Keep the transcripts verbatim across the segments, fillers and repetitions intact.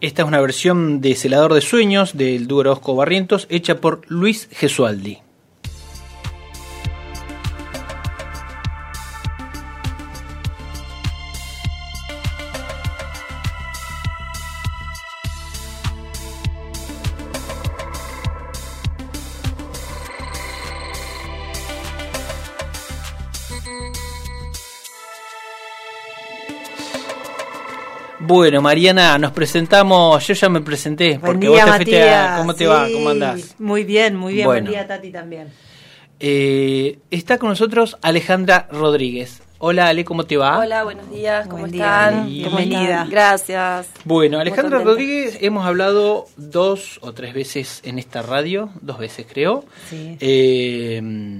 Esta es una versión de Celador de Sueños del dúo Orozco Barrientos, hecha por Luis Gesualdi. Bueno, Mariana, nos presentamos. Yo ya me presenté. Buen porque día, vos te fuiste Matías. a, ¿Cómo te sí, va? ¿Cómo andás? Muy bien, muy bien. Bueno. Buen día, Tati, también. Eh, está con nosotros Alejandra Rodríguez. Hola, Ale, ¿cómo te va? Hola, buenos días, ¿cómo Buen están? día, ¿Cómo bienvenida. están? Gracias. Bueno, Alejandra Muy contenta. Rodríguez, hemos hablado dos o tres veces en esta radio, dos veces creo. Sí. Eh,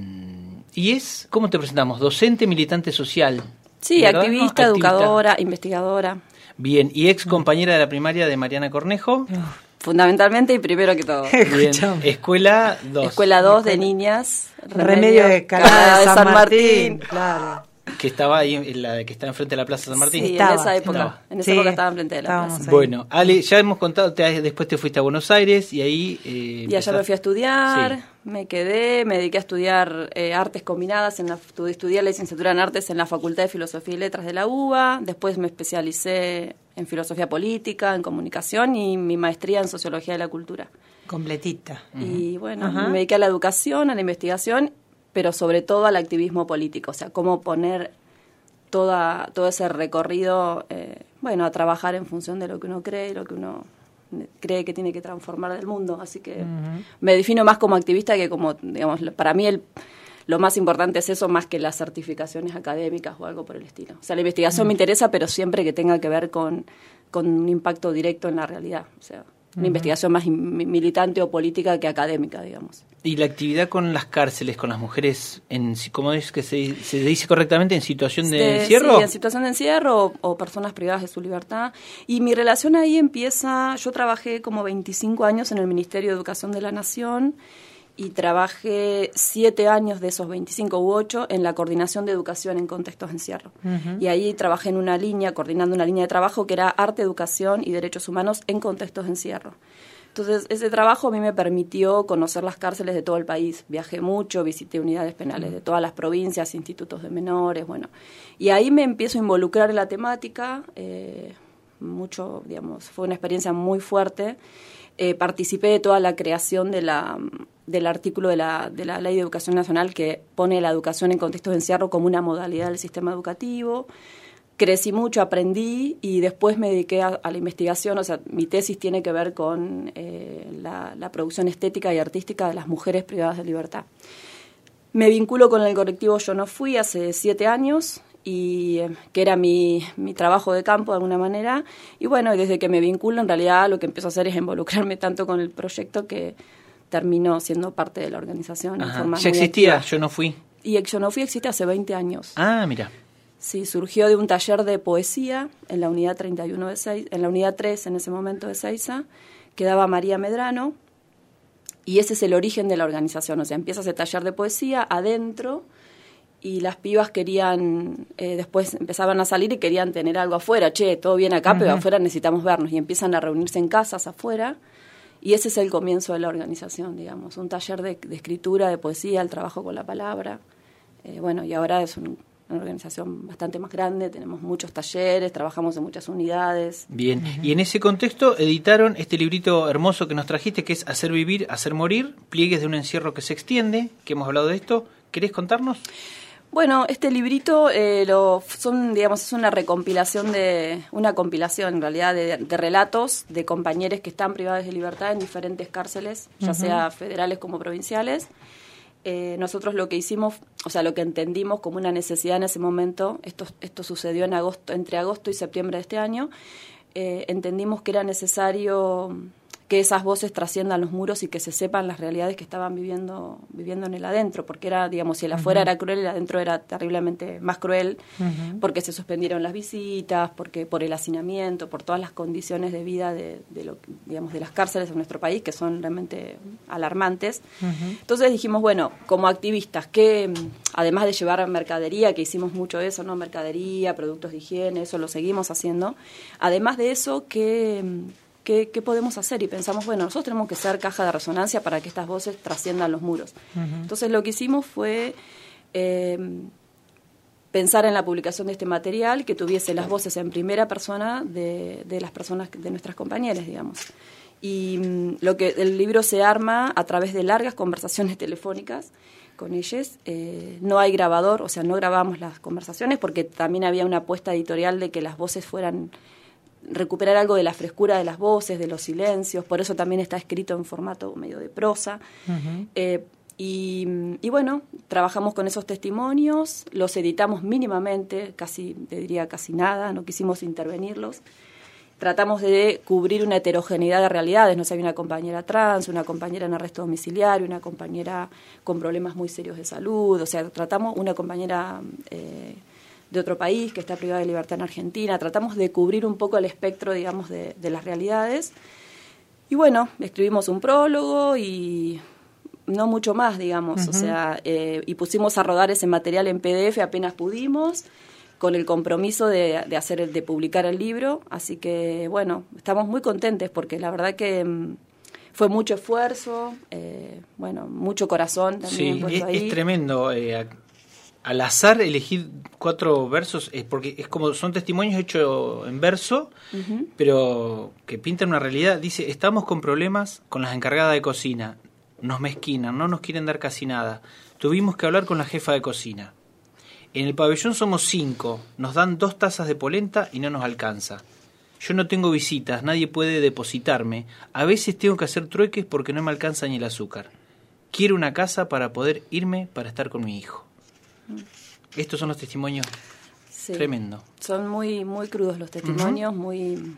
y es, ¿cómo te presentamos? Docente, militante social. Sí, ¿verdad? activista, ¿No? educadora, investigadora. Bien, y ex compañera de la primaria de Mariana Cornejo. Fundamentalmente y primero que todo. Bien, Escuchame. Escuela dos. Escuela dos de niñas. Remedio de Calada Calada de San Martín. Claro. Que estaba ahí, en la que está enfrente de la Plaza San Martín. Sí, Estaba, en esa época. estaba. En esa Sí, época estaba enfrente de la estábamos plaza. ahí. Bueno, Ale, ya hemos contado, te- después te fuiste a Buenos Aires y ahí... Eh, Y allá me fui a estudiar, Sí. me quedé, me dediqué a estudiar eh, artes combinadas, en la, estu- estudié la licenciatura en artes en la Facultad de Filosofía y Letras de la U B A, después me especialicé en filosofía política, en comunicación y mi maestría en sociología de la cultura. Completita. Y bueno, Ajá. me dediqué a la educación, a la investigación, pero sobre todo al activismo político, o sea, cómo poner toda todo ese recorrido, eh, bueno, a trabajar en función de lo que uno cree, lo que uno cree que tiene que transformar del mundo. Así que uh-huh. me defino más como activista que como, digamos, para mí el, lo más importante es eso más que las certificaciones académicas o algo por el estilo. O sea, la investigación uh-huh. me interesa, pero siempre que tenga que ver con, con un impacto directo en la realidad, o sea, una uh-huh. investigación más militante o política que académica, digamos. Y la actividad con las cárceles, con las mujeres, en ¿cómo es que se, se dice correctamente? ¿En situación de, de encierro? Sí, en situación de encierro o, o personas privadas de su libertad. Y mi relación ahí empieza, yo trabajé como veinticinco años en el Ministerio de Educación de la Nación y trabajé siete años de esos veinticinco u ocho en la coordinación de educación en contextos de encierro. Uh-huh. Y ahí trabajé en una línea, coordinando una línea de trabajo que era arte, educación y derechos humanos en contextos de encierro. Entonces, ese trabajo a mí me permitió conocer las cárceles de todo el país. Viajé mucho, visité unidades penales de todas las provincias, institutos de menores, bueno. Y ahí me empiezo a involucrar en la temática, eh, mucho, digamos, fue una experiencia muy fuerte. Eh, participé de toda la creación de la, del artículo de la, de la Ley de Educación Nacional que pone la educación en contextos de encierro como una modalidad del sistema educativo. Crecí mucho, aprendí y después me dediqué a, a la investigación. O sea, mi tesis tiene que ver con eh, la, la producción estética y artística de las mujeres privadas de libertad. Me vinculo con el colectivo Yo No Fui hace siete años, y eh, que era mi, mi trabajo de campo de alguna manera. Y bueno, desde que me vinculo, en realidad lo que empiezo a hacer es involucrarme tanto con el proyecto que termino siendo parte de la organización. Ajá. En forma ¿Ya muy existía? activa. Yo No Fui. Y Yo No Fui existe hace veinte años. Ah, mira. Sí, surgió de un taller de poesía en la unidad treinta y uno de Seiza, en la unidad tres en ese momento de Seiza, que daba María Medrano, y ese es el origen de la organización. O sea, empieza ese taller de poesía adentro y las pibas querían, eh, después empezaban a salir y querían tener algo afuera. Che, todo bien acá, uh-huh. pero afuera necesitamos vernos. Y empiezan a reunirse en casas afuera. Y ese es el comienzo de la organización, digamos. Un taller de, de escritura, de poesía, el trabajo con la palabra. Eh, bueno, y ahora es un, una organización bastante más grande. Tenemos muchos talleres, trabajamos en muchas unidades. Bien. Uh-huh. Y en ese contexto editaron este librito hermoso que nos trajiste, que es Hacer Vivir, Hacer Morir, pliegues de un encierro que se extiende, que hemos hablado de esto. ¿Querés contarnos? Bueno, este librito eh, lo, son, digamos, es una recompilación de, una compilación en realidad de, de relatos de compañeros que están privados de libertad en diferentes cárceles, ya uh-huh. sea federales como provinciales. Eh, nosotros lo que hicimos, o sea, lo que entendimos como una necesidad en ese momento, esto, esto sucedió en agosto, entre agosto y septiembre de este año, eh, entendimos que era necesario que esas voces trasciendan los muros y que se sepan las realidades que estaban viviendo viviendo en el adentro, porque era, digamos, si el afuera uh-huh. era cruel, el adentro era terriblemente más cruel, uh-huh. porque se suspendieron las visitas, porque por el hacinamiento, por todas las condiciones de vida de, de lo, digamos, de las cárceles en nuestro país, que son realmente alarmantes. Uh-huh. Entonces dijimos, bueno, como activistas, que además de llevar mercadería, que hicimos mucho eso, ¿no? Mercadería, productos de higiene, eso lo seguimos haciendo. Además de eso, que ¿qué, qué podemos hacer? Y pensamos, bueno, nosotros tenemos que ser caja de resonancia para que estas voces trasciendan los muros. Uh-huh. Entonces lo que hicimos fue eh, pensar en la publicación de este material que tuviese las voces en primera persona de, de las personas, de nuestras compañeras, digamos. Y um, lo que el libro se arma a través de largas conversaciones telefónicas con ellas. Eh, no hay grabador, o sea, no grabamos las conversaciones porque también había una apuesta editorial de que las voces fueran, recuperar algo de la frescura de las voces, de los silencios, por eso también está escrito en formato medio de prosa. Uh-huh. Eh, y, y bueno, trabajamos con esos testimonios, los editamos mínimamente, casi, te diría casi nada, no quisimos intervenirlos. Tratamos de cubrir una heterogeneidad de realidades, no sé, había una compañera trans, una compañera en arresto domiciliario, una compañera con problemas muy serios de salud, o sea, tratamos una compañera eh, de otro país que está privada de libertad en Argentina, tratamos de cubrir un poco el espectro, digamos, de, de las realidades. Y bueno, escribimos un prólogo y no mucho más, digamos, uh-huh. o sea, eh, y pusimos a rodar ese material en P D F apenas pudimos, con el compromiso de, de hacer de publicar el libro, así que bueno, estamos muy contentes porque la verdad que mmm, fue mucho esfuerzo, eh, bueno, mucho corazón también. Sí, es, ahí. Es tremendo. Eh, al azar elegir cuatro versos, es porque es como son testimonios hechos en verso, uh-huh. pero que pintan una realidad. Dice, estamos con problemas con las encargadas de cocina, nos mezquinan, no nos quieren dar casi nada. Tuvimos que hablar con la jefa de cocina. En el pabellón somos cinco, nos dan dos tazas de polenta y no nos alcanza. Yo no tengo visitas, nadie puede depositarme. A veces tengo que hacer trueques porque no me alcanza ni el azúcar. Quiero una casa para poder irme para estar con mi hijo. Estos son los testimonios. Sí, tremendo. Son muy, muy crudos los testimonios, uh-huh. muy...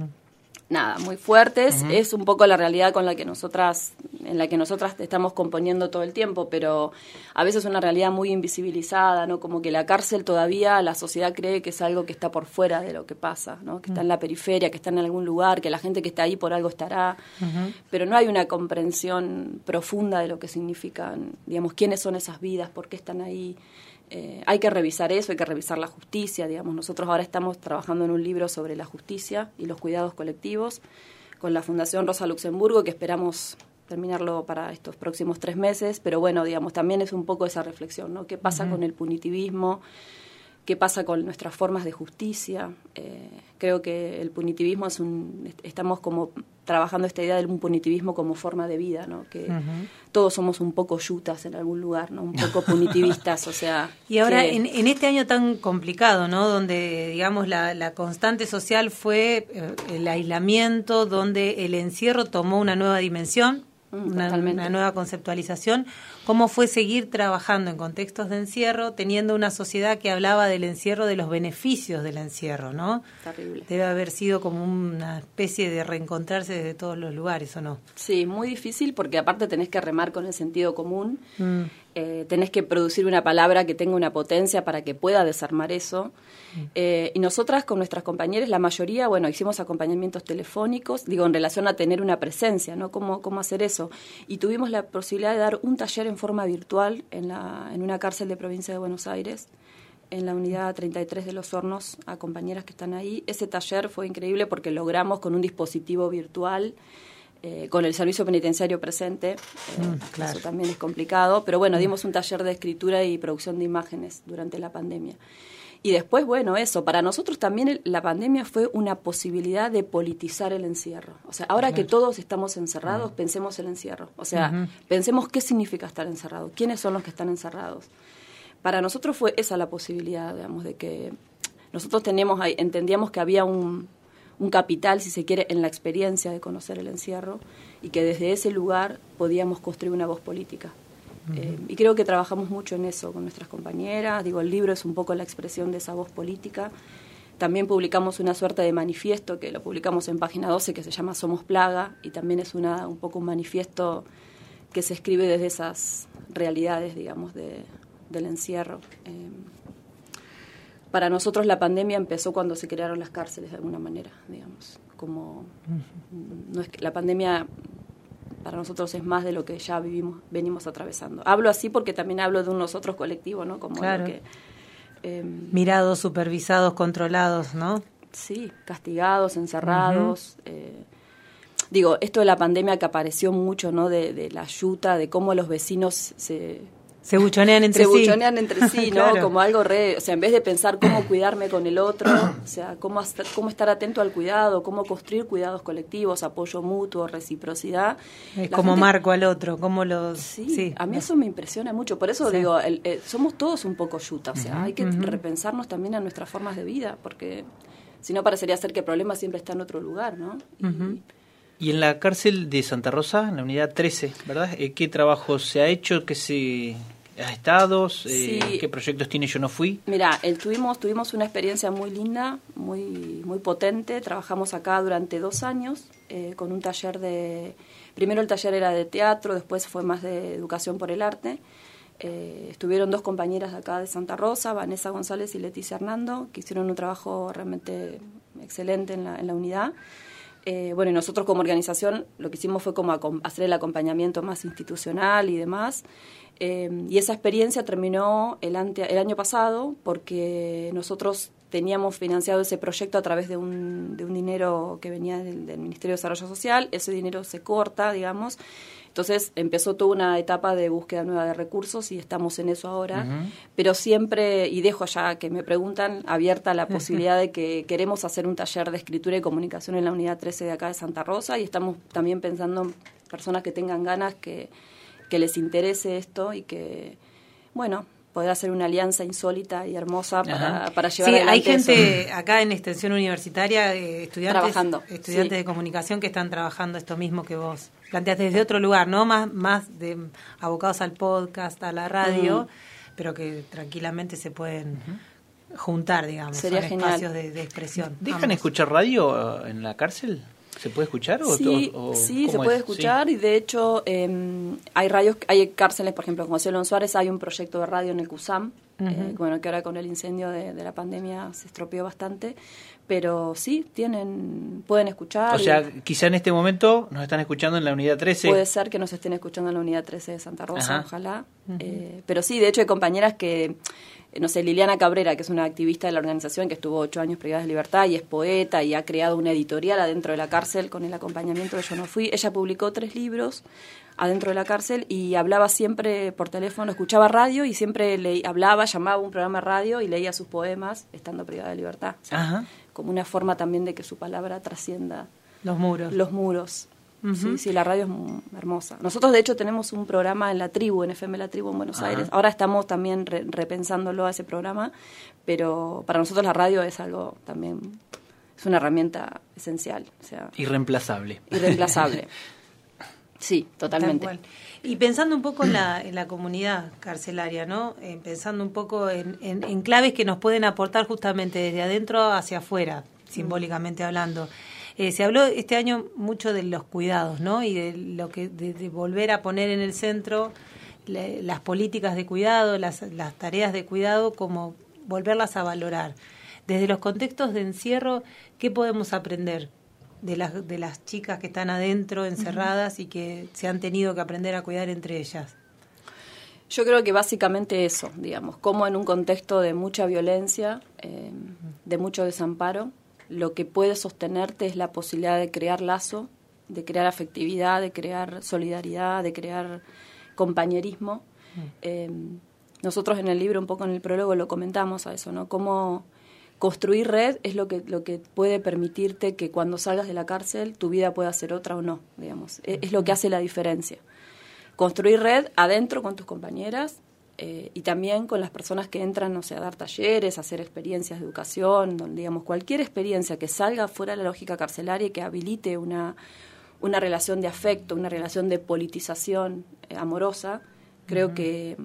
Nada, muy fuertes. Uh-huh. Es un poco la realidad con la que nosotras, en la que nosotras estamos componiendo todo el tiempo, pero a veces es una realidad muy invisibilizada, ¿no? Como que la cárcel todavía la sociedad cree que es algo que está por fuera de lo que pasa, ¿no? Que está en la periferia, que está en algún lugar, que la gente que está ahí por algo estará, uh-huh. pero no hay una comprensión profunda de lo que significan, digamos, quiénes son esas vidas, por qué están ahí. Eh, hay que revisar eso, hay que revisar la justicia, digamos. Nosotros ahora estamos trabajando en un libro sobre la justicia y los cuidados colectivos con la Fundación Rosa Luxemburgo, que esperamos terminarlo para estos próximos tres meses, pero bueno, digamos, también es un poco esa reflexión, ¿no? ¿Qué pasa uh-huh. con el punitivismo? ¿Qué pasa con nuestras formas de justicia? Eh, creo que el punitivismo es un... Estamos como trabajando esta idea del punitivismo como forma de vida, ¿no? Que uh-huh. todos somos un poco yutas en algún lugar, ¿no? Un poco punitivistas, o sea... Y ahora, que... en, en este año tan complicado, ¿no? Donde, digamos, la, la constante social fue eh, el aislamiento, donde el encierro tomó una nueva dimensión, Una, una nueva conceptualización. ¿Cómo fue seguir trabajando en contextos de encierro, teniendo una sociedad que hablaba del encierro, de los beneficios del encierro, ¿no? Terrible. Debe haber sido como una especie de reencontrarse desde todos los lugares, ¿o no? Sí, muy difícil porque aparte tenés que remar con el sentido común, mm. eh, tenés que producir una palabra que tenga una potencia para que pueda desarmar eso. Mm. Eh, y nosotras con nuestras compañeras, la mayoría, bueno, hicimos acompañamientos telefónicos, digo, en relación a tener una presencia, ¿no? ¿Cómo, cómo hacer eso? Y tuvimos la posibilidad de dar un taller en forma virtual en, la, en una cárcel de provincia de Buenos Aires, en la unidad treinta y tres de Los Hornos, a compañeras que están ahí. Ese taller fue increíble porque logramos con un dispositivo virtual, eh, con el servicio penitenciario presente, eh, mm, claro. Eso también es complicado, pero bueno, dimos un taller de escritura y producción de imágenes durante la pandemia. Y después, bueno, eso, para nosotros también el, la pandemia fue una posibilidad de politizar el encierro. O sea, ahora claro. que todos estamos encerrados, uh-huh. pensemos el encierro. O sea, uh-huh. pensemos qué significa estar encerrado, quiénes son los que están encerrados. Para nosotros fue esa la posibilidad, digamos, de que nosotros teníamos, entendíamos que había un, un capital, si se quiere, en la experiencia de conocer el encierro y que desde ese lugar podíamos construir una voz política. Eh, y creo que trabajamos mucho en eso con nuestras compañeras. Digo, el libro es un poco la expresión de esa voz política. También publicamos una suerte de manifiesto que lo publicamos en página doce que se llama Somos Plaga y también es una un poco un manifiesto que se escribe desde esas realidades, digamos, de, del encierro. Eh, para nosotros la pandemia empezó cuando se crearon las cárceles de alguna manera, digamos, como no es que la pandemia para nosotros es más de lo que ya vivimos, venimos atravesando. Hablo así porque también hablo de un nosotros colectivo, ¿no? Como claro. lo que, eh, mirados, supervisados, controlados, ¿no? Sí, castigados, encerrados. Uh-huh. eh, digo, esto de la pandemia que apareció mucho, ¿no? De, de la yuta, de cómo los vecinos se... Se buchonean entre se sí. Se buchonean entre sí, ¿no? Claro. Como algo re... O sea, en vez de pensar cómo cuidarme con el otro, o sea, cómo, cómo estar atento al cuidado, cómo construir cuidados colectivos, apoyo mutuo, reciprocidad. Es como gente... marco al otro, cómo los... Sí, sí, a mí eso me impresiona mucho. Por eso sí. digo, el, el, somos todos un poco yuta, o sea, uh-huh. hay que uh-huh. repensarnos también a nuestras formas de vida, porque si no parecería ser que el problema siempre está en otro lugar, ¿no? Uh-huh. Y en la cárcel de Santa Rosa, en la unidad trece, ¿verdad? ¿Qué trabajo se ha hecho? ¿Qué se ha estado? Sí. Eh, ¿Qué proyectos tiene Yo No Fui? Mira, el, tuvimos tuvimos una experiencia muy linda, muy muy potente. Trabajamos acá durante dos años eh, con un taller de... Primero el taller era de teatro, después fue más de educación por el arte. Eh, estuvieron dos compañeras de acá de Santa Rosa, Vanessa González y Leticia Hernando, que hicieron un trabajo realmente excelente en la, en la unidad. Eh, bueno, y nosotros como organización lo que hicimos fue como hacer el acompañamiento más institucional y demás. Eh, y esa experiencia terminó el, ante, el año pasado porque nosotros teníamos financiado ese proyecto a través de un, de un dinero que venía del, del Ministerio de Desarrollo Social. Ese dinero se corta, digamos. Entonces empezó toda una etapa de búsqueda nueva de recursos y estamos en eso ahora. Uh-huh. Pero siempre, y dejo ya que me preguntan, abierta la posibilidad de que queremos hacer un taller de escritura y comunicación en la unidad trece de acá de Santa Rosa y estamos también pensando en personas que tengan ganas, que, que les interese esto y que, bueno, poder hacer una alianza insólita y hermosa para, para llevar sí, adelante hay gente eso. Acá en Extensión Universitaria, eh, estudiantes, trabajando, estudiantes sí. de comunicación que están trabajando esto mismo que vos planteaste desde otro lugar, ¿no? Más, más de abocados al podcast, a la radio, uh-huh. pero que tranquilamente se pueden uh-huh. juntar, digamos. Sería son genial. Espacios de, de expresión. ¿Dejan Vamos. escuchar radio en la cárcel? ¿Se puede escuchar? O sí, o, sí se puede es? escuchar sí. y de hecho eh, hay radios, hay cárceles, por ejemplo, como Cielo Suárez, hay un proyecto de radio en el CUSAM, uh-huh. eh, bueno, que ahora con el incendio de, de la pandemia se estropeó bastante, pero sí, tienen, pueden escuchar. O sea, quizá en este momento nos están escuchando en la unidad trece. Puede ser que nos estén escuchando en la unidad trece de Santa Rosa, Ajá. ojalá. Uh-huh. Eh, pero sí, de hecho hay compañeras que... No sé, Liliana Cabrera, que es una activista de la organización que estuvo ocho años privada de libertad y es poeta y ha creado una editorial adentro de la cárcel con el acompañamiento de Yo No Fui. Ella publicó tres libros adentro de la cárcel y hablaba siempre por teléfono, escuchaba radio y siempre le hablaba, llamaba a un programa de radio y leía sus poemas estando privada de libertad. O sea, Ajá. como una forma también de que su palabra trascienda los muros. Los muros. Uh-huh. Sí, sí, la radio es muy hermosa. Nosotros, de hecho, tenemos un programa en La Tribu, en F M La Tribu en Buenos Ajá. Aires. Ahora estamos también re- repensándolo a ese programa, pero para nosotros la radio es algo también, es una herramienta esencial. O sea, irreemplazable. Irreemplazable. Sí, totalmente. Y pensando un poco en la, en la comunidad carcelaria, ¿no? Eh, pensando un poco en, en, en claves que nos pueden aportar justamente desde adentro hacia afuera, simbólicamente mm. hablando. Eh, se habló este año mucho de los cuidados, ¿no? Y de lo que de, de volver a poner en el centro le, las políticas de cuidado, las, las tareas de cuidado, como volverlas a valorar. Desde los contextos de encierro, ¿qué podemos aprender de las de las chicas que están adentro, encerradas, uh-huh. y que se han tenido que aprender a cuidar entre ellas? Yo creo que básicamente eso, digamos, como en un contexto de mucha violencia, eh, de mucho desamparo, lo que puede sostenerte es la posibilidad de crear lazo, de crear afectividad, de crear solidaridad, de crear compañerismo. Mm. Eh, nosotros en el libro, un poco en el prólogo, lo comentamos a eso, ¿no? Cómo construir red es lo que lo que puede permitirte que cuando salgas de la cárcel tu vida pueda ser otra o no, digamos. Es, es lo que hace la diferencia. Construir red adentro con tus compañeras, Eh, y también con las personas que entran, no sé, a dar talleres, a hacer experiencias de educación, donde, digamos, cualquier experiencia que salga fuera de la lógica carcelaria y que habilite una, una relación de afecto, una relación de politización eh, amorosa, creo uh-huh. que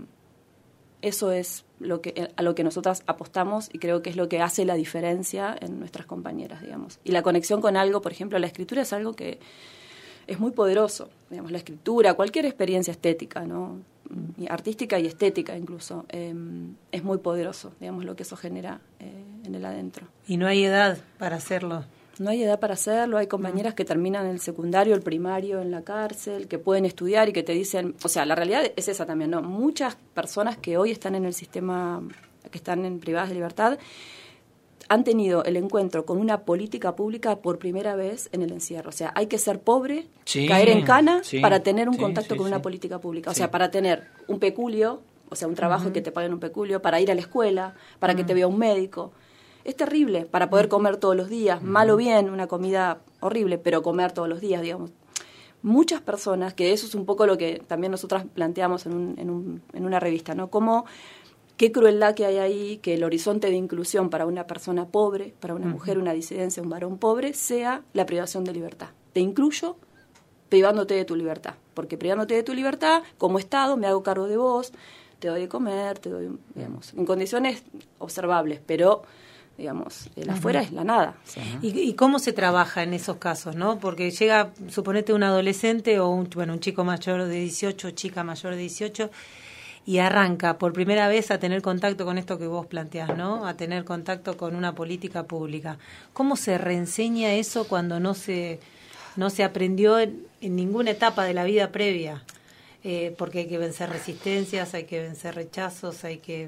eso es lo que a lo que nosotras apostamos y creo que es lo que hace la diferencia en nuestras compañeras, digamos. Y la conexión con algo, por ejemplo, la escritura es algo que es muy poderoso, digamos, la escritura, cualquier experiencia estética, ¿no? Artística y estética incluso, eh, es muy poderoso, digamos, lo que eso genera eh, en el adentro. Y no hay edad para hacerlo. No hay edad para hacerlo, hay compañeras mm. que terminan el secundario, el primario en la cárcel, que pueden estudiar y que te dicen, o sea, la realidad es esa también, ¿no? Muchas personas que hoy están en el sistema, que están en privadas de libertad, han tenido el encuentro con una política pública por primera vez en el encierro. O sea, hay que ser pobre, sí, caer en cana, sí, para tener un sí, contacto sí, con sí. una política pública. O sí. sea, para tener un peculio, o sea, un trabajo uh-huh. que te paguen un peculio, para ir a la escuela, para uh-huh. que te vea un médico. Es terrible, para poder comer todos los días, uh-huh. mal o bien, una comida horrible, pero comer todos los días, digamos. Muchas personas, que eso es un poco lo que también nosotras planteamos en, un, en, un, en una revista, ¿no? Cómo, qué crueldad que hay ahí, que el horizonte de inclusión para una persona pobre, para una uh-huh. mujer, una disidencia, un varón pobre, sea la privación de libertad. Te incluyo privándote de tu libertad, porque privándote de tu libertad, como Estado, me hago cargo de vos, te doy de comer, te doy, digamos, en condiciones observables, pero... digamos, el uh-huh. afuera es la nada. Uh-huh. ¿Y, ¿Y cómo se trabaja en esos casos, no? Porque llega, suponete, un adolescente o un, bueno, un chico mayor de dieciocho, chica mayor de dieciocho, y arranca por primera vez a tener contacto con esto que vos planteás, ¿no? A tener contacto con una política pública. ¿Cómo se reenseña eso cuando no se, no se aprendió en, en ninguna etapa de la vida previa? Eh, porque hay que vencer resistencias, hay que vencer rechazos, hay que...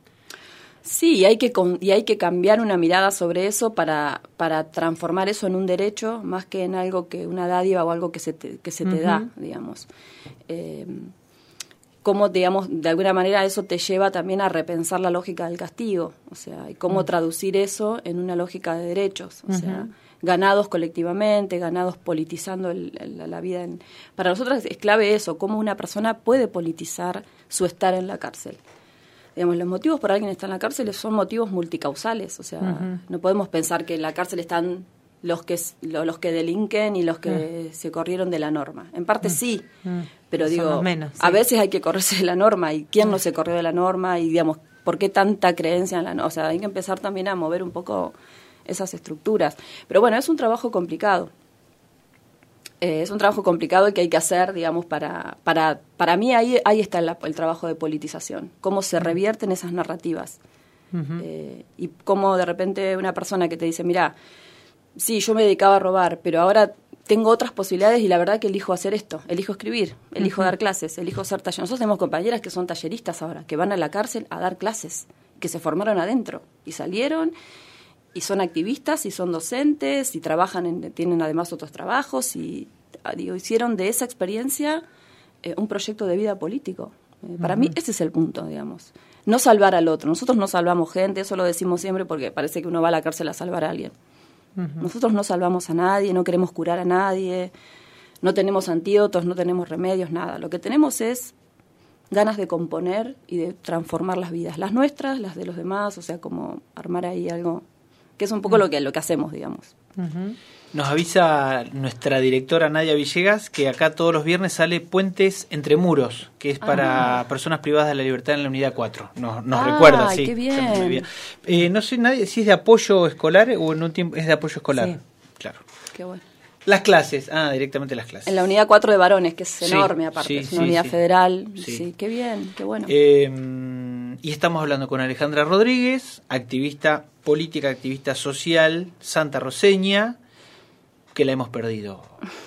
Sí, y hay que y hay que cambiar una mirada sobre eso para para transformar eso en un derecho más que en algo que una dádiva o algo que se te, que se te uh-huh. da, digamos. Eh, cómo, digamos, de alguna manera eso te lleva también a repensar la lógica del castigo, o sea, y cómo uh-huh. traducir eso en una lógica de derechos, o uh-huh. sea, ganados colectivamente, ganados politizando el, el, la vida. En, para nosotros es clave eso, cómo una persona puede politizar su estar en la cárcel. Digamos, los motivos por alguien está en la cárcel son motivos multicausales, o sea, uh-huh. no podemos pensar que en la cárcel están los que los que delinquen y los que uh-huh. se corrieron de la norma. En parte uh-huh. sí, uh-huh. pero digo, menos, sí. a veces hay que correrse de la norma, y quién uh-huh. no se corrió de la norma, y digamos, ¿por qué tanta creencia en la norma? O sea, hay que empezar también a mover un poco esas estructuras. Pero bueno, es un trabajo complicado. Eh, es un trabajo complicado que hay que hacer, digamos, para para para mí ahí ahí está el, el trabajo de politización, cómo se revierten esas narrativas uh-huh. eh, y cómo de repente una persona que te dice, mira, sí, yo me dedicaba a robar, pero ahora tengo otras posibilidades y la verdad que elijo hacer esto, elijo escribir, elijo uh-huh. dar clases, elijo ser taller. Nosotros tenemos compañeras que son talleristas ahora, que van a la cárcel a dar clases, que se formaron adentro y salieron y son activistas y son docentes y trabajan, en, tienen además otros trabajos y digo, hicieron de esa experiencia eh, un proyecto de vida político. Eh, para uh-huh. mí ese es el punto, digamos. No salvar al otro. Nosotros no salvamos gente, eso lo decimos siempre porque parece que uno va a la cárcel a salvar a alguien. Uh-huh. Nosotros no salvamos a nadie, no queremos curar a nadie, no tenemos antídotos, no tenemos remedios, nada. Lo que tenemos es ganas de componer y de transformar las vidas, las nuestras, las de los demás, o sea, como armar ahí algo... que es un poco lo que lo que hacemos, digamos. Uh-huh. Nos avisa nuestra directora Nadia Villegas que acá todos los viernes sale Puentes entre Muros, que es para ah. personas privadas de la libertad en la unidad cuatro. Nos, nos ah, recuerda, sí. Qué bien. bien. Eh, no sé nadie si es de apoyo escolar o en un tiempo es de apoyo escolar. Sí. Claro. Qué bueno. Las clases, ah, directamente las clases. En la unidad cuatro de varones, que es sí, enorme aparte, sí, es una sí, unidad sí. federal. Sí. sí, qué bien, qué bueno. Eh, y estamos hablando con Alejandra Rodríguez, activista política, activista social, santarroceña, que la hemos perdido.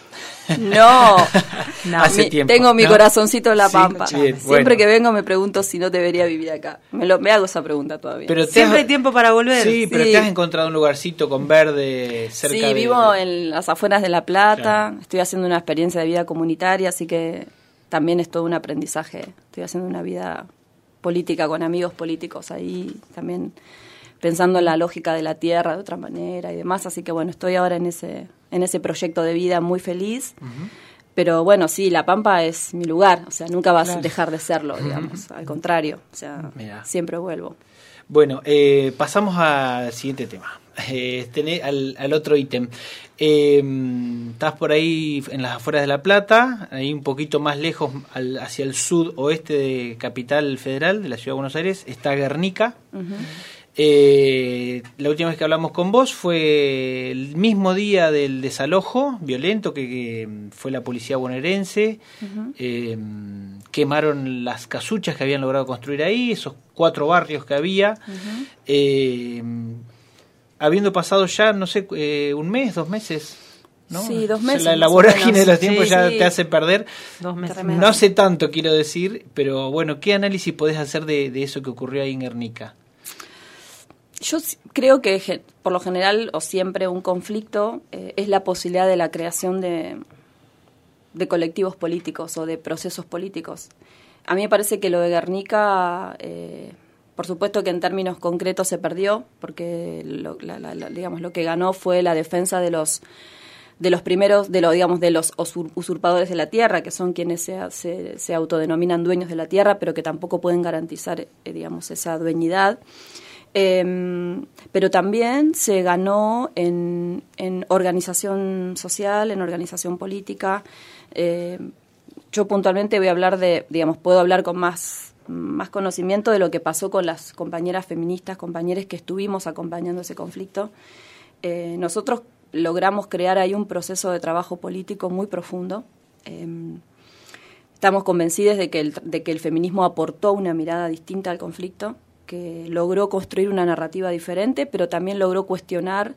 No, no hace mi, tiempo. Tengo mi ¿no? corazoncito en la sí, pampa. Bien, Siempre bueno. que vengo me pregunto si no debería vivir acá. Me, lo, me hago esa pregunta todavía. Pero Siempre has, hay tiempo para volver. Sí, pero sí. te has encontrado un lugarcito con verde cerca sí, de... Sí, vivo en las afueras de La Plata. Claro. Estoy haciendo una experiencia de vida comunitaria, así que también es todo un aprendizaje. Estoy haciendo una vida política con amigos políticos ahí, también pensando en la lógica de la tierra de otra manera y demás. Así que bueno, estoy ahora en ese, en ese proyecto de vida muy feliz. Uh-huh. Pero bueno, sí, La Pampa es mi lugar, o sea, nunca vas claro. a dejar de serlo, digamos, al contrario, o sea, Mirá. siempre vuelvo. Bueno, eh, pasamos al siguiente tema, eh, tener, al, al otro ítem. Eh, estás por ahí en las afueras de La Plata, ahí un poquito más lejos, al, hacia el sudoeste de Capital Federal, de la Ciudad de Buenos Aires, está Guernica. Uh-huh. Eh, la última vez que hablamos con vos fue el mismo día del desalojo violento que, que fue la policía bonaerense. Uh-huh. eh, quemaron las casuchas que habían logrado construir ahí, esos cuatro barrios que había. Uh-huh. eh, habiendo pasado ya, no sé, eh, un mes, dos meses, ¿no? Sí, dos meses. La, la vorágine de los tiempos sí, ya sí. te hace perder. Dos meses. No hace tanto, quiero decir, pero bueno, ¿qué análisis podés hacer de, de eso que ocurrió ahí en Guernica? yo creo que por lo general o siempre un conflicto eh, es la posibilidad de la creación de, de colectivos políticos o de procesos políticos. A mí me parece que lo de Guernica, eh, por supuesto que en términos concretos se perdió, porque lo, la, la, la, digamos, lo que ganó fue la defensa de los de los primeros, de lo, digamos, de los usurpadores de la tierra, que son quienes se, se, se autodenominan dueños de la tierra, pero que tampoco pueden garantizar, eh, digamos, esa dueñidad. Eh, pero también se ganó en, en organización social, en organización política. Eh, yo puntualmente voy a hablar de, digamos, puedo hablar con más, más conocimiento de lo que pasó con las compañeras feministas, compañeras que estuvimos acompañando ese conflicto. Eh, nosotros logramos crear ahí un proceso de trabajo político muy profundo. Eh, estamos convencidos de que, el, de que el feminismo aportó una mirada distinta al conflicto, que logró construir una narrativa diferente, pero también logró cuestionar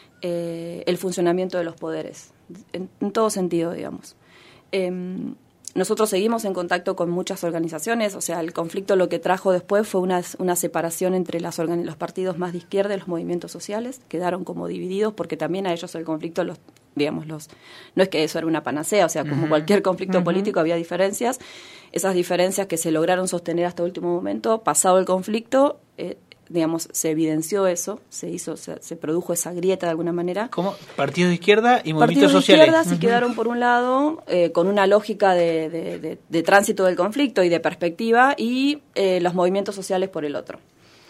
eh, el funcionamiento de los poderes, en, en todo sentido, digamos. Eh, nosotros seguimos en contacto con muchas organizaciones, o sea, el conflicto lo que trajo después fue una, una separación entre las organi- los partidos más de izquierda y los movimientos sociales, quedaron como divididos porque también a ellos el conflicto, los digamos, los no es que eso era una panacea, o sea, como uh-huh. cualquier conflicto uh-huh. político había diferencias, esas diferencias que se lograron sostener hasta el último momento, pasado el conflicto, eh, digamos, se evidenció eso, se hizo, se, se produjo esa grieta de alguna manera. ¿Cómo? Partidos de izquierda y movimientos Partidos sociales. Partidos de izquierda se uh-huh. quedaron por un lado eh, con una lógica de, de, de, de tránsito del conflicto y de perspectiva, y eh, los movimientos sociales por el otro.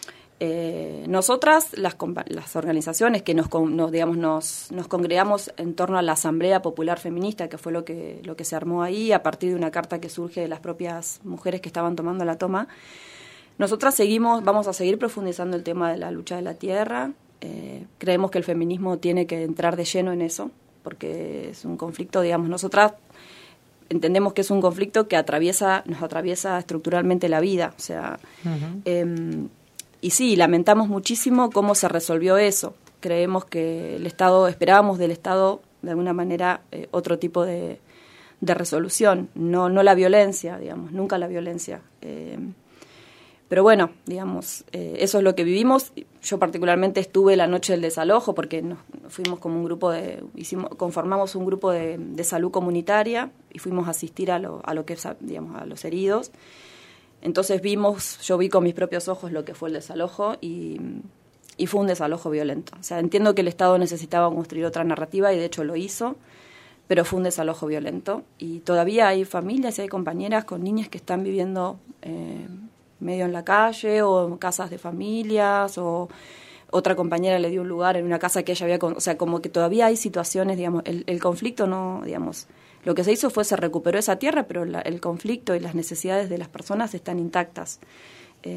Eh, nosotras, las, las organizaciones que nos, nos, digamos, nos, nos congregamos en torno a la Asamblea Popular Feminista, que fue lo que, lo que se armó ahí a partir de una carta que surge de las propias mujeres que estaban tomando la toma, nosotras seguimos, vamos a seguir profundizando el tema de la lucha de la tierra. Eh, creemos que el feminismo tiene que entrar de lleno en eso, porque es un conflicto, digamos, nosotras entendemos que es un conflicto que atraviesa, nos atraviesa estructuralmente la vida, o sea, uh-huh. eh, y sí, lamentamos muchísimo cómo se resolvió eso. Creemos que el Estado, esperábamos del Estado, de alguna manera, eh, otro tipo de, de resolución, no, no la violencia, digamos, nunca la violencia. Eh, pero bueno, digamos, eh, eso es lo que vivimos. Yo particularmente estuve la noche del desalojo porque nos fuimos como un grupo de, hicimos, conformamos un grupo de, de salud comunitaria y fuimos a asistir a lo, a lo que, digamos, a los heridos. Entonces vimos, yo vi con mis propios ojos lo que fue el desalojo y, y fue un desalojo violento. O sea, entiendo que el Estado necesitaba construir otra narrativa y de hecho lo hizo, pero fue un desalojo violento. Y todavía hay familias y hay compañeras con niñas que están viviendo eh, medio en la calle o en casas de familias, o otra compañera le dio un lugar en una casa que ella había... Con, o sea, como que todavía hay situaciones, digamos, el, el conflicto no, digamos... Lo que se hizo fue, se recuperó esa tierra, pero la, el conflicto y las necesidades de las personas están intactas. Eh,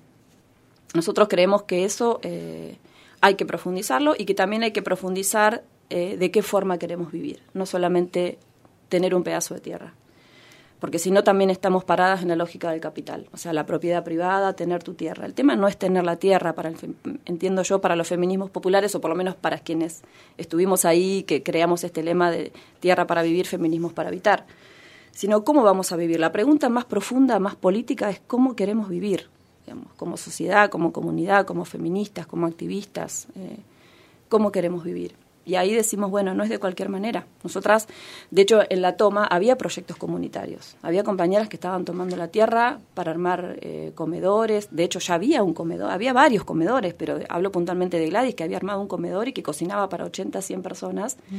nosotros creemos que eso eh, hay que profundizarlo y que también hay que profundizar eh, de qué forma queremos vivir, no solamente tener un pedazo de tierra. Porque si no también estamos paradas en la lógica del capital, o sea, la propiedad privada, tener tu tierra. El tema no es tener la tierra, para el, entiendo yo, para los feminismos populares, o por lo menos para quienes estuvimos ahí, que creamos este lema de tierra para vivir, feminismos para habitar, sino cómo vamos a vivir. La pregunta más profunda, más política, es cómo queremos vivir, digamos, como sociedad, como comunidad, como feministas, como activistas, eh, cómo queremos vivir. Y ahí decimos, bueno, no es de cualquier manera. Nosotras, de hecho, en la toma había proyectos comunitarios. Había compañeras que estaban tomando la tierra para armar eh, comedores. De hecho, ya había un comedor, había varios comedores, pero hablo puntualmente de Gladys, que había armado un comedor y que cocinaba para ochenta, cien personas. Mm.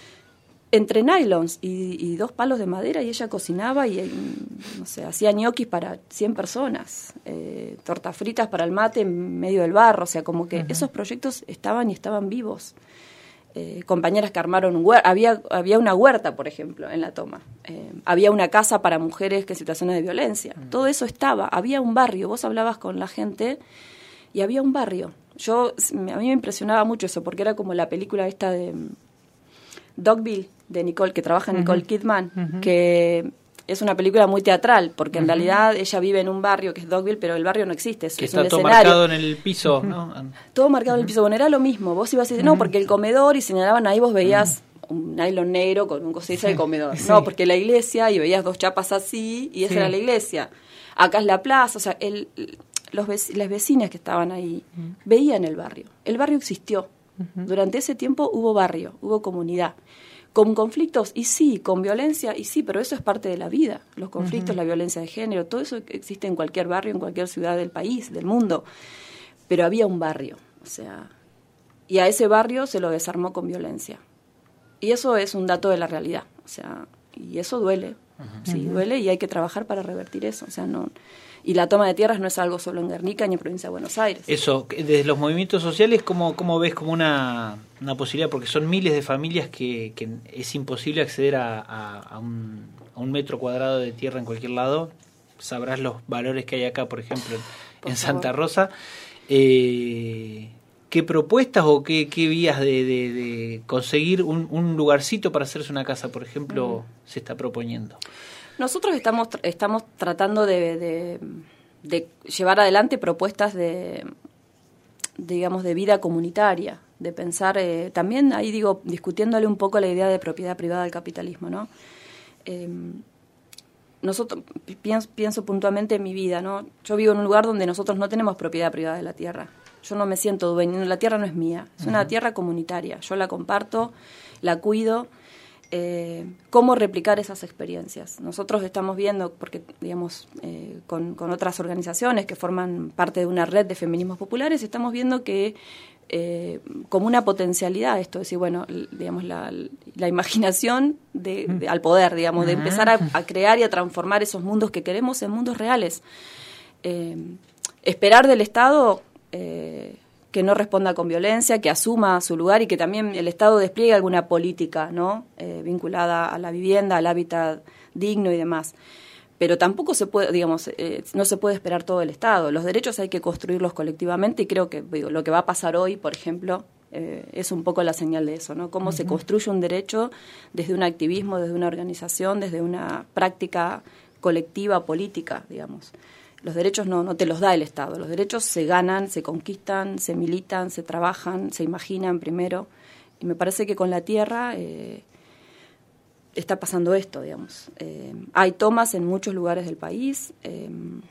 Entre nylons y, y dos palos de madera, y ella cocinaba y, no sé, hacía ñoquis para cien personas, eh, tortas fritas para el mate en medio del barro. O sea, como que uh-huh. esos proyectos estaban y estaban vivos. Eh, compañeras que armaron un huerta, había, había una huerta, por ejemplo, en la toma, eh, había una casa para mujeres que en situaciones de violencia, mm. todo eso estaba, había un barrio, vos hablabas con la gente y había un barrio. Yo, a mí me impresionaba mucho eso, porque era como la película esta de um, Dogville, de Nicole, que trabaja Nicole uh-huh. Kidman, uh-huh. que es una película muy teatral, porque en uh-huh. realidad ella vive en un barrio que es Dogville, pero el barrio no existe, es, que es está un todo escenario. Marcado en el piso, ¿no? Todo marcado uh-huh. en el piso. Bueno, era lo mismo. Vos ibas a decir, uh-huh. no, porque el comedor, y señalaban ahí, vos veías uh-huh. un nylon negro con un cosito de comedor. Sí. No, porque la iglesia, y veías dos chapas así, y esa sí. era la iglesia. Acá es la plaza, o sea, el, los vec- las vecinas que estaban ahí uh-huh. veían el barrio. El barrio existió. Uh-huh. Durante ese tiempo hubo barrio, hubo comunidad. Con conflictos, y sí, con violencia, y sí, pero eso es parte de la vida. Los conflictos, uh-huh. la violencia de género, todo eso existe en cualquier barrio, en cualquier ciudad del país, del mundo. Pero había un barrio, o sea, y a ese barrio se lo desarmó con violencia. Y eso es un dato de la realidad, o sea, y eso duele, uh-huh. sí, duele, y hay que trabajar para revertir eso, o sea, no... Y la toma de tierras no es algo solo en Guernica ni en provincia de Buenos Aires. Eso, desde los movimientos sociales, ¿cómo, cómo ves como una, una posibilidad? Porque son miles de familias que, que es imposible acceder a, a, a, un, a un metro cuadrado de tierra en cualquier lado. Sabrás los valores que hay acá, por ejemplo, en, por en Santa Rosa. Eh, ¿Qué propuestas o qué, qué vías de, de, de conseguir un, un lugarcito para hacerse una casa, por ejemplo, mm. se está proponiendo? Nosotros estamos estamos tratando de, de, de llevar adelante propuestas de, digamos, de vida comunitaria, de pensar, eh, también ahí digo, discutiéndole un poco la idea de propiedad privada del capitalismo, ¿no? Eh, nosotros, pienso, pienso puntualmente en mi vida, ¿no? Yo vivo en un lugar donde nosotros no tenemos propiedad privada de la tierra. Yo no me siento dueño, la tierra no es mía, es uh-huh. una tierra comunitaria. Yo la comparto, la cuido. Eh, cómo replicar esas experiencias. Nosotros estamos viendo, porque digamos, eh, con, con otras organizaciones que forman parte de una red de feminismos populares, estamos viendo que eh, como una potencialidad esto, es decir, bueno, digamos, la, la imaginación de, de, al poder, digamos, de empezar a, a crear y a transformar esos mundos que queremos en mundos reales. Eh, esperar del Estado... Eh, que no responda con violencia, que asuma su lugar y que también el Estado despliegue alguna política, ¿no? Eh, vinculada a la vivienda, al hábitat digno y demás. Pero tampoco se puede, digamos, eh, no se puede esperar todo el Estado. Los derechos hay que construirlos colectivamente y creo que digo, lo que va a pasar hoy, por ejemplo, eh, es un poco la señal de eso, ¿no? Cómo uh-huh. se construye un derecho desde un activismo, desde una organización, desde una práctica colectiva política, digamos. Los derechos no, no te los da el Estado, los derechos se ganan, se conquistan, se militan, se trabajan, se imaginan primero. Y me parece que con la tierra eh, está pasando esto, digamos. Eh, hay tomas en muchos lugares del país. Eh,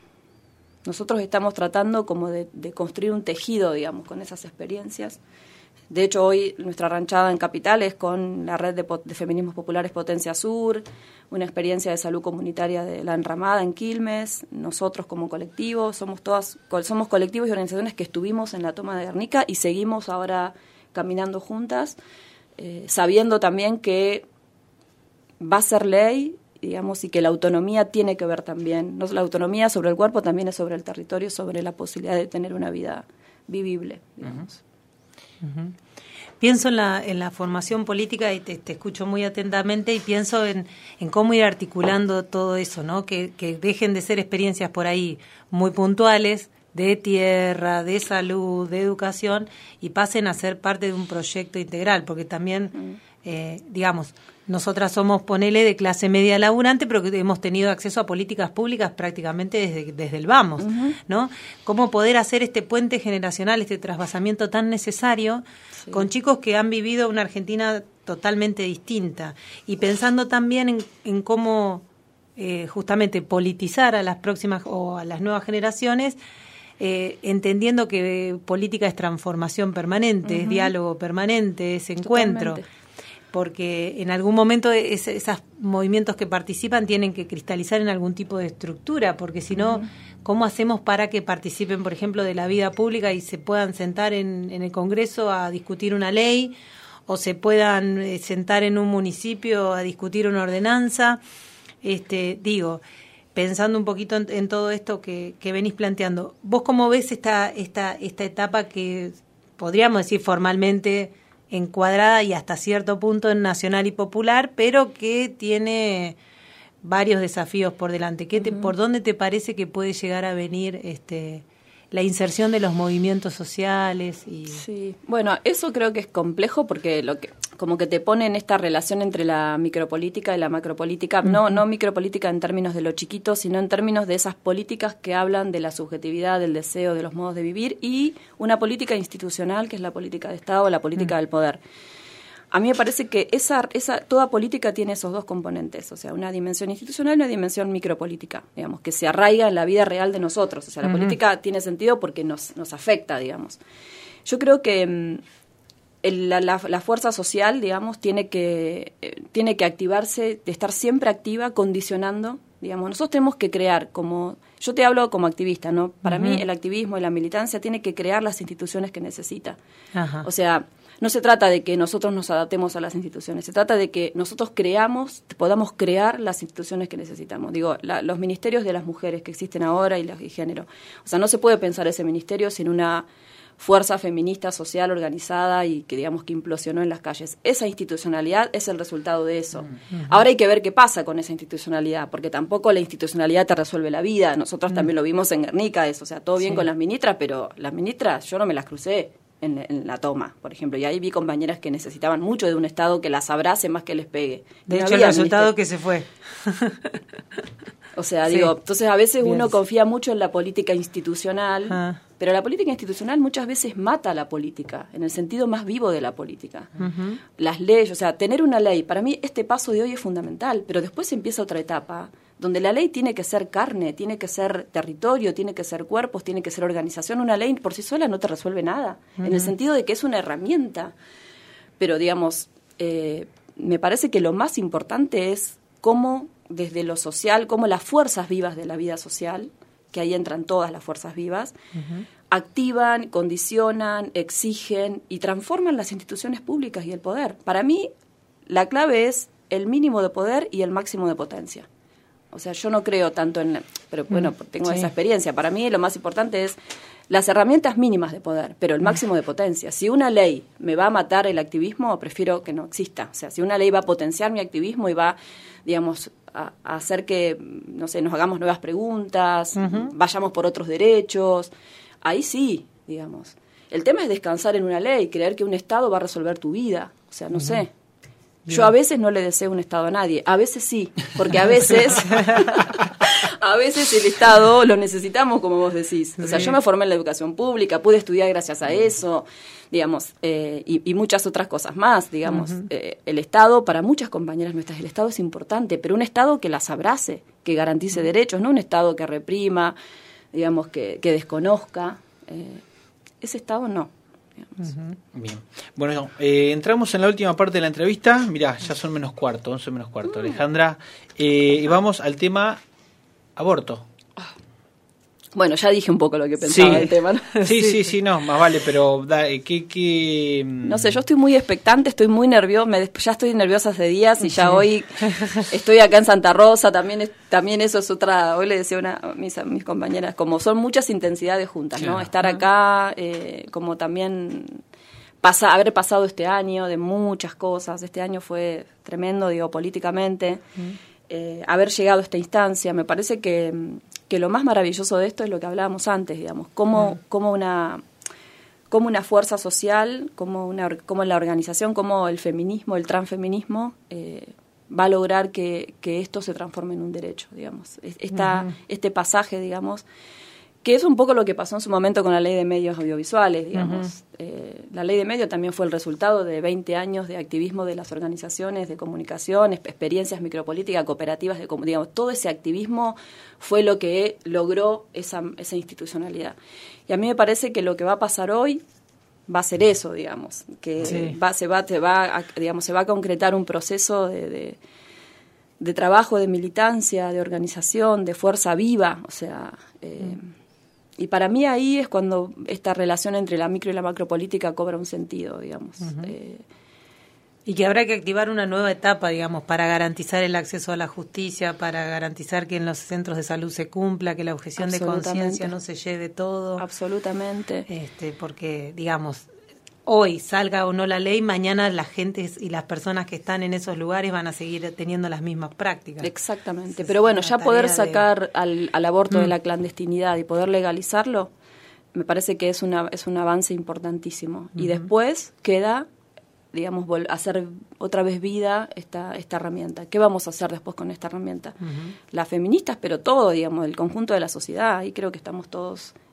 nosotros estamos tratando como de, de construir un tejido, digamos, con esas experiencias. De hecho, hoy nuestra ranchada en Capital es con la red de, de feminismos populares Potencia Sur, una experiencia de salud comunitaria de La Enramada en Quilmes, nosotros como colectivo, somos todas somos colectivos y organizaciones que estuvimos en la toma de Guernica y seguimos ahora caminando juntas, eh, sabiendo también que va a ser ley, digamos, y que la autonomía tiene que ver también, no la autonomía sobre el cuerpo, también es sobre el territorio, sobre la posibilidad de tener una vida vivible, digamos. Uh-huh. Uh-huh. Pienso en la, en la formación política y te, te escucho muy atentamente y pienso en, en cómo ir articulando todo eso, ¿no? Que, que dejen de ser experiencias por ahí muy puntuales de tierra, de salud, de educación y pasen a ser parte de un proyecto integral, porque también, uh-huh. eh, digamos, nosotras somos, ponele, de clase media laburante, pero que hemos tenido acceso a políticas públicas prácticamente desde, desde el vamos, uh-huh. ¿no? Cómo poder hacer este puente generacional, este trasvasamiento tan necesario sí. con chicos que han vivido una Argentina totalmente distinta. Y pensando también en, en cómo eh, justamente politizar a las próximas o a las nuevas generaciones, eh, entendiendo que política es transformación permanente, uh-huh. es diálogo permanente, es encuentro. Totalmente. Porque en algún momento es, esos movimientos que participan tienen que cristalizar en algún tipo de estructura, porque si no, uh-huh. ¿cómo hacemos para que participen, por ejemplo, de la vida pública y se puedan sentar en, en el Congreso a discutir una ley o se puedan eh, sentar en un municipio a discutir una ordenanza? Este, digo, pensando un poquito en, en todo esto que, que venís planteando, ¿vos cómo ves esta, esta, esta etapa que podríamos decir formalmente encuadrada y hasta cierto punto en nacional y popular, pero que tiene varios desafíos por delante? ¿Qué te, uh-huh. ¿Por dónde te parece que puede llegar a venir este, la inserción de los movimientos sociales? Y... Sí, bueno, eso creo que es complejo porque lo que como que te pone en esta relación entre la micropolítica y la macropolítica, uh-huh. no no micropolítica en términos de lo chiquito, sino en términos de esas políticas que hablan de la subjetividad, del deseo, de los modos de vivir, y una política institucional que es la política de Estado, la política uh-huh. del poder. a mí me parece que esa, esa toda política tiene esos dos componentes, o sea, una dimensión institucional y una dimensión micropolítica, digamos, que se arraiga en la vida real de nosotros. O sea, la uh-huh. política tiene sentido porque nos, nos afecta, digamos. Yo creo que el, la, la, la fuerza social, digamos, tiene que, eh, tiene que activarse, de estar siempre activa, condicionando, digamos. Nosotros tenemos que crear, como yo te hablo como activista, ¿no? Para uh-huh. mí el activismo y la militancia tiene que crear las instituciones que necesita. Uh-huh. O sea, no se trata de que nosotros nos adaptemos a las instituciones, se trata de que nosotros creamos, podamos crear las instituciones que necesitamos. Digo, la, los ministerios de las mujeres que existen ahora y los de género. O sea, no se puede pensar ese ministerio sin una fuerza feminista, social, organizada y que, digamos, que implosionó en las calles. Esa institucionalidad es el resultado de eso. Uh-huh. Ahora hay que ver qué pasa con esa institucionalidad, porque tampoco la institucionalidad te resuelve la vida. Nosotros uh-huh. también lo vimos en Guernica, eso. O sea, todo bien sí. con las ministras, pero las ministras yo no me las crucé En, en la toma, por ejemplo, y ahí vi compañeras que necesitaban mucho de un Estado que las abrace más que les pegue. De no hecho, el resultado que se fue. O sea, sí. digo, entonces a veces Bien. uno confía mucho en la política institucional, ah. pero la política institucional muchas veces mata a la política, en el sentido más vivo de la política. Uh-huh. Las leyes, o sea, tener una ley, para mí este paso de hoy es fundamental, pero después empieza otra etapa, donde la ley tiene que ser carne, tiene que ser territorio, tiene que ser cuerpos, tiene que ser organización. Una ley por sí sola no te resuelve nada, uh-huh. en el sentido de que es una herramienta. Pero, digamos, eh, me parece que lo más importante es cómo, desde lo social, cómo las fuerzas vivas de la vida social, que ahí entran todas las fuerzas vivas, uh-huh. activan, condicionan, exigen y transforman las instituciones públicas y el poder. Para mí, la clave es el mínimo de poder y el máximo de potencia. O sea, yo no creo tanto en... Pero bueno, tengo sí. esa experiencia. Para mí lo más importante es las herramientas mínimas de poder, pero el máximo de potencia. Si una ley me va a matar el activismo, prefiero que no exista. O sea, si una ley va a potenciar mi activismo y va, digamos, a, a hacer que, no sé, nos hagamos nuevas preguntas, uh-huh. vayamos por otros derechos, ahí sí, digamos. El tema es descansar en una ley, creer que un Estado va a resolver tu vida. O sea, no uh-huh. sé. Yo a veces no le deseo un Estado a nadie, a veces sí, porque a veces a veces el Estado lo necesitamos, como vos decís. O sea, yo me formé en la educación pública, pude estudiar gracias a eso, digamos, eh, y, y muchas otras cosas más, digamos. Uh-huh. Eh, el Estado, para muchas compañeras nuestras, el Estado es importante, pero un Estado que las abrace, que garantice uh-huh. derechos, no un Estado que reprima, digamos, que, que desconozca. Eh, ese Estado no. Uh-huh. Bien. Bueno, eh, entramos en la última parte de la entrevista. Mirá, ya son menos cuarto, once menos cuarto, uh-huh. Alejandra. Eh, y vamos al tema aborto. Bueno, ya dije un poco lo que pensaba sí. del tema, ¿no? Sí, sí, sí, sí, no, más vale, pero da, ¿qué, qué? No sé, yo estoy muy expectante, estoy muy nerviosa, me, ya estoy nerviosa hace días y ya sí. hoy estoy acá en Santa Rosa, también es, también eso es otra, hoy le decía una, a mis, a mis compañeras, como son muchas intensidades juntas, ¿no? Claro. Estar acá, eh, como también pasa, haber pasado este año de muchas cosas, este año fue tremendo, digo, políticamente, uh-huh. eh, haber llegado a esta instancia, me parece que... que lo más maravilloso de esto es lo que hablábamos antes, digamos, cómo, mm. cómo, una, cómo una fuerza social, cómo, una, cómo la organización, cómo el feminismo, el transfeminismo, eh, va a lograr que, que esto se transforme en un derecho, digamos. Esta, mm. Este pasaje, digamos, que es un poco lo que pasó en su momento con la ley de medios audiovisuales, digamos. Uh-huh. Eh, la ley de medios también fue el resultado de veinte años de activismo de las organizaciones de comunicación, experiencias micropolíticas, cooperativas, de, digamos, todo ese activismo fue lo que logró esa, esa institucionalidad. Y a mí me parece que lo que va a pasar hoy va a ser eso, digamos, que sí. va, se, va, te va a, digamos, se va a concretar un proceso de... de de trabajo, de militancia, de organización, de fuerza viva, o sea... Eh, mm. Y para mí ahí es cuando esta relación entre la micro y la macropolítica cobra un sentido, digamos. Uh-huh. Eh, y que habrá que activar una nueva etapa, digamos, para garantizar el acceso a la justicia, para garantizar que en los centros de salud se cumpla, que la objeción de conciencia no se lleve todo. Absolutamente. Este, porque, digamos, hoy salga o no la ley, mañana la gente y las personas que están en esos lugares van a seguir teniendo las mismas prácticas. Exactamente, Entonces, pero bueno, ya poder sacar de... al, al aborto mm. de la clandestinidad y poder legalizarlo, me parece que es una es un avance importantísimo. Mm-hmm. Y después queda, digamos, vol- hacer otra vez vida esta esta herramienta. ¿Qué vamos a hacer después con esta herramienta? Mm-hmm. Las feministas, pero todo, digamos, el conjunto de la sociedad, y creo que estamos todos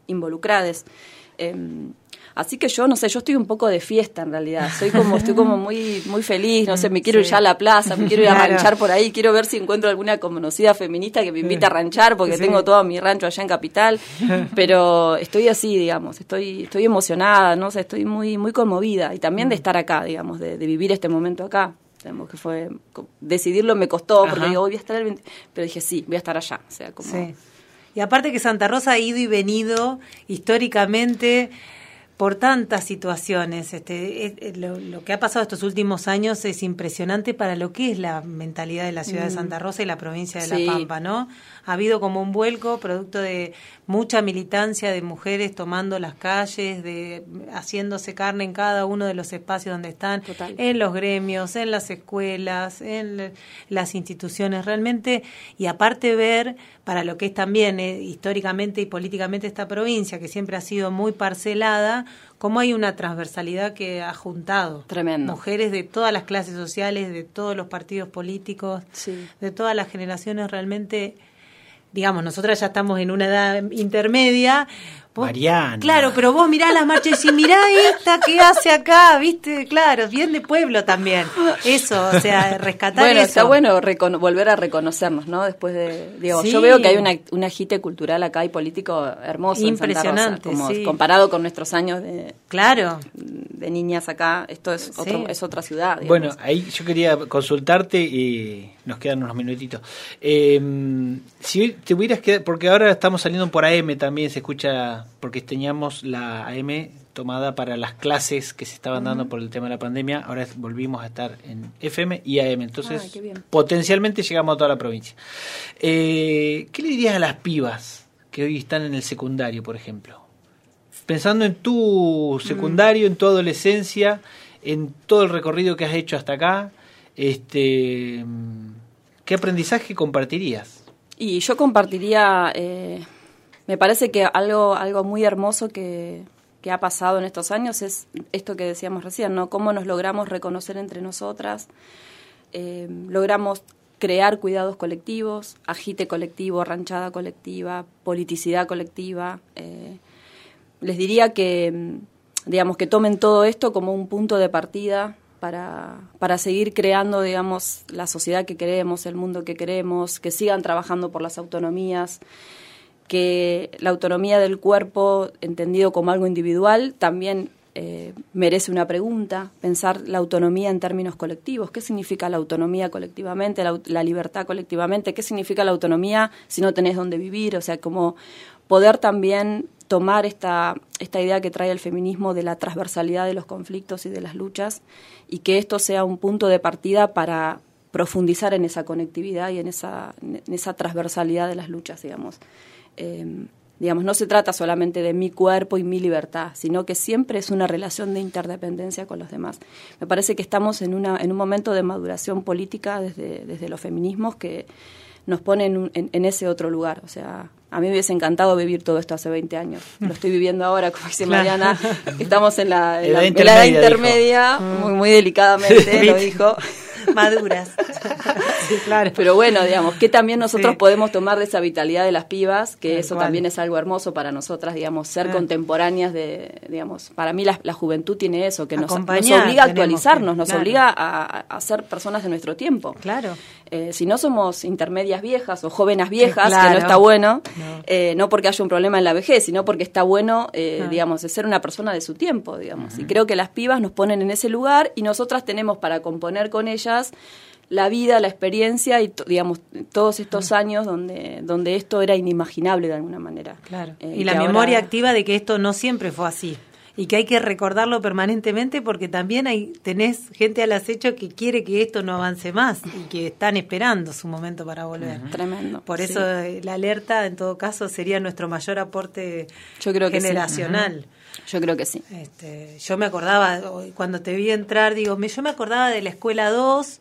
involucradas. Eh, Así que yo, no sé, yo estoy un poco de fiesta en realidad, soy como, estoy como muy muy feliz, no sé, me quiero sí. ir ya a la plaza, me quiero ir claro. a ranchar por ahí, quiero ver si encuentro alguna conocida feminista que me invite a ranchar, porque sí. tengo todo mi rancho allá en Capital, pero estoy así, digamos, estoy estoy emocionada, no sé, estoy muy muy conmovida, y también de estar acá, digamos, de, de vivir este momento acá. Digamos que fue, decidirlo me costó, porque Ajá. digo, voy a estar el veinte, pero dije, sí, voy a estar allá, o sea, como... Sí. Y aparte que Santa Rosa ha ido y venido históricamente... por tantas situaciones. Este, es, es, lo, lo que ha pasado estos últimos años es impresionante para lo que es la mentalidad de la ciudad mm. de Santa Rosa y la provincia de sí. La Pampa, ¿no? Ha habido como un vuelco producto de mucha militancia de mujeres tomando las calles, de haciéndose carne en cada uno de los espacios donde están, Total. En los gremios, en las escuelas, en las instituciones, realmente, y aparte ver para lo que es también eh, históricamente y políticamente esta provincia, que siempre ha sido muy parcelada, cómo hay una transversalidad que ha juntado Tremendo. Mujeres de todas las clases sociales, de todos los partidos políticos, sí. de todas las generaciones, realmente, digamos, nosotras ya estamos en una edad intermedia. Vos, Mariana. Claro, pero vos mirá las marchas y decís, mirá esta que hace acá, ¿viste? Claro, bien de pueblo también. Eso, o sea, rescatar bueno, eso. Está bueno recono- volver a reconocernos, ¿no? Después de, digo, sí. yo veo que hay una, un agite cultural acá y político hermoso Impresionante, en Santa Rosa, como sí. comparado con nuestros años de... Claro. de niñas acá, esto es otro, sí. es otra ciudad. Digamos. Bueno, ahí yo quería consultarte y nos quedan unos minutitos. Eh, si te hubieras quedado, porque ahora estamos saliendo por A M también, se escucha, porque teníamos la A M tomada para las clases que se estaban dando uh-huh. por el tema de la pandemia, ahora volvimos a estar en F M y A M, entonces ah, potencialmente llegamos a toda la provincia. Eh, ¿Qué le dirías a las pibas que hoy están en el secundario, por ejemplo? Pensando en tu secundario, mm. en tu adolescencia, en todo el recorrido que has hecho hasta acá, este, ¿qué aprendizaje compartirías? Y yo compartiría, eh, me parece que algo algo muy hermoso que, que ha pasado en estos años es esto que decíamos recién, ¿no? Cómo nos logramos reconocer entre nosotras, eh, logramos crear cuidados colectivos, agite colectivo, ranchada colectiva, politicidad colectiva, eh, les diría que, digamos, que tomen todo esto como un punto de partida para, para seguir creando, digamos, la sociedad que queremos, el mundo que queremos, que sigan trabajando por las autonomías, que la autonomía del cuerpo, entendido como algo individual, también eh, merece una pregunta, pensar la autonomía en términos colectivos. ¿Qué significa la autonomía colectivamente, la, la libertad colectivamente? ¿Qué significa la autonomía si no tenés dónde vivir? O sea, como poder también tomar esta, esta idea que trae el feminismo de la transversalidad de los conflictos y de las luchas, y que esto sea un punto de partida para profundizar en esa conectividad y en esa, en esa transversalidad de las luchas, digamos. Eh, digamos, no se trata solamente de mi cuerpo y mi libertad, sino que siempre es una relación de interdependencia con los demás. Me parece que estamos en, una, en un momento de maduración política desde, desde los feminismos que nos pone en, un, en, en ese otro lugar. O sea, a mí me hubiese encantado vivir todo esto hace veinte años. Lo estoy viviendo ahora, como dice Mariana. Estamos en la, en la, en la edad intermedia, muy, muy delicadamente lo dijo. Maduras. Sí, claro. Pero bueno, digamos, que también nosotros sí. podemos tomar de esa vitalidad de las pibas, que Tal eso cual. También es algo hermoso para nosotras, digamos, ser ah. contemporáneas de, digamos, para mí la, la juventud tiene eso, que nos, nos obliga a actualizarnos, que, nos claro. obliga a, a ser personas de nuestro tiempo. Claro. Eh, si no somos intermedias viejas o jóvenes viejas, claro. que no está bueno, no. Eh, no porque haya un problema en la vejez, sino porque está bueno, eh, ah. digamos, de ser una persona de su tiempo, digamos. Uh-huh. Y creo que las pibas nos ponen en ese lugar y nosotras tenemos para componer con ellas la vida, la experiencia y, digamos, todos estos años donde donde esto era inimaginable de alguna manera. Claro. Eh, y la memoria ahora... activa de que esto no siempre fue así y que hay que recordarlo permanentemente porque también hay tenés gente al acecho que quiere que esto no avance más y que están esperando su momento para volver. Uh-huh. Tremendo. Por eso sí. la alerta, en todo caso, sería nuestro mayor aporte Yo creo que generacional. Sí. Uh-huh. Yo creo que sí. Este, yo me acordaba, cuando te vi entrar, digo, me, yo me acordaba de la escuela dos,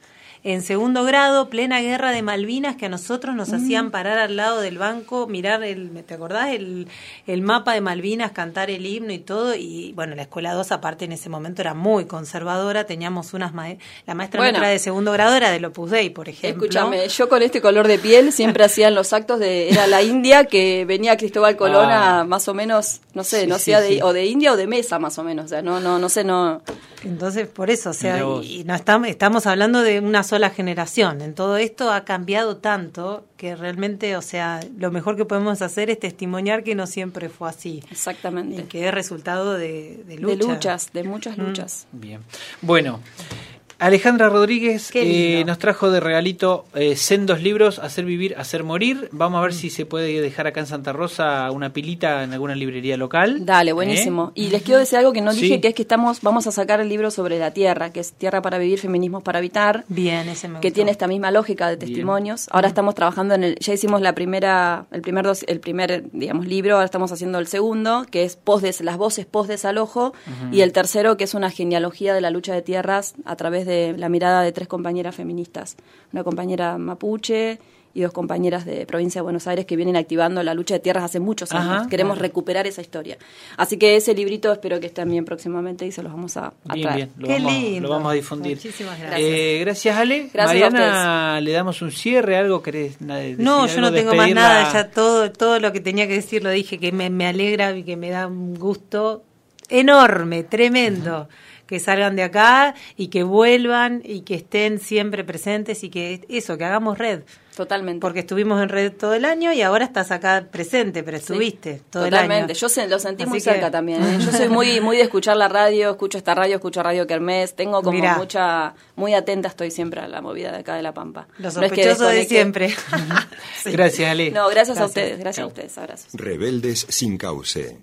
en segundo grado, plena guerra de Malvinas, que a nosotros nos mm. hacían parar al lado del banco, mirar, el, ¿te acordás? El, el mapa de Malvinas, cantar el himno y todo. Y bueno, la escuela dos, aparte en ese momento era muy conservadora, teníamos unas ma- la maestra bueno, nuestra de segundo grado era del Opus Dei, por ejemplo. Escúchame, yo con este color de piel siempre hacían los actos de, era la India, que venía Cristóbal Colón ah. a más o menos, no sé, sí, no hacía sí, de, sí. o de India o de mesa más o menos, o sea, no, no, no sé, no. Entonces, por eso, o sea, y, y no estamos, estamos hablando de una sola generación. En todo esto ha cambiado tanto que realmente, o sea, lo mejor que podemos hacer es testimoniar que no siempre fue así. Exactamente. Y que es resultado de, de lucha. De luchas, de muchas luchas. Mm. Bien. Bueno, Alejandra Rodríguez eh, nos trajo de regalito eh, sendos libros, Hacer Vivir, Hacer Morir. Vamos a ver mm. si se puede dejar acá en Santa Rosa una pilita en alguna librería local. Dale, buenísimo. ¿Eh? Y les quiero decir algo que no sí. dije, que es que estamos vamos a sacar el libro sobre la tierra, que es Tierra para Vivir, Feminismos para Habitar. Bien, ese me gustó. Que tiene esta misma lógica de testimonios. Bien. Ahora mm. estamos trabajando en el, ya hicimos la primera, el primer dos, el primer, digamos, libro, ahora estamos haciendo el segundo, que es post des, las voces post desalojo, uh-huh. y el tercero, que es una genealogía de la lucha de tierras a través de la mirada de tres compañeras feministas, una compañera mapuche y dos compañeras de provincia de Buenos Aires que vienen activando la lucha de tierras hace muchos años. Ajá, Queremos claro. recuperar esa historia. Así que ese librito espero que esté también próximamente y se los vamos a, a bien, traer. Bien, lo Qué vamos, lindo. Lo vamos a difundir. Muchísimas gracias. Eh, gracias, Ale. Gracias Mariana, le damos un cierre, ¿algo querés decir? No, yo no tengo más nada, ya todo todo lo que tenía que decir lo dije, que me, me alegra y que me da un gusto enorme, tremendo. Uh-huh. Que salgan de acá y que vuelvan y que estén siempre presentes y que eso, que hagamos red. Totalmente. Porque estuvimos en red todo el año y ahora estás acá presente, pero estuviste sí, todo totalmente. el año. Yo se, lo sentí Así muy que... cerca también. ¿eh? Yo soy muy muy de escuchar la radio, escucho esta radio, escucho Radio Kermés, tengo como Mirá. mucha, muy atenta estoy siempre a la movida de acá de La Pampa. Los sospechosos no es que de siempre. sí. Gracias, Ale. No, gracias, gracias. a ustedes, gracias Chau. a ustedes, abrazos. Rebeldes sin cauce.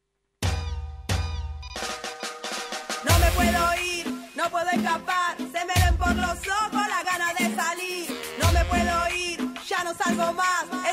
No puedo escapar, se me ven por los ojos la gana de salir. No me puedo ir, ya no salgo más.